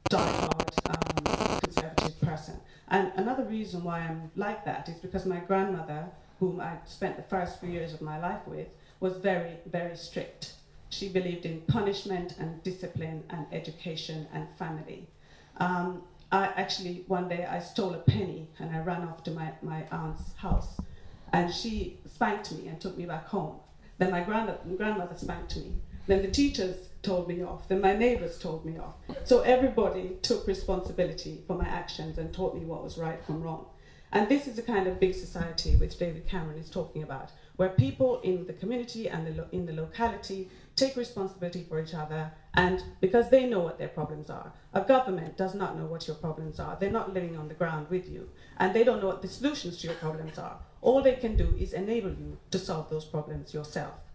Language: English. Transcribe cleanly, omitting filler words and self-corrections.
die-hard conservative person. And another reason why I'm like that is because my grandmother, whom I spent the first few years of my life with, was very, very strict. She believed in punishment and discipline and education and family. I actually, one day I stole a penny and I ran off to my aunt's house, and she spanked me and took me back home. Then my grandmother spanked me. Then the teachers told me off. Then my neighbors told me off. So everybody took responsibility for my actions and taught me what was right from wrong. And this is the kind of big society which David Cameron is talking about, where people in the community and in the locality take responsibility for each other, and because they know what their problems are. A government does not know what your problems are. They're not living on the ground with you, and they don't know what the solutions to your problems are. All they can do is enable you to solve those problems yourself.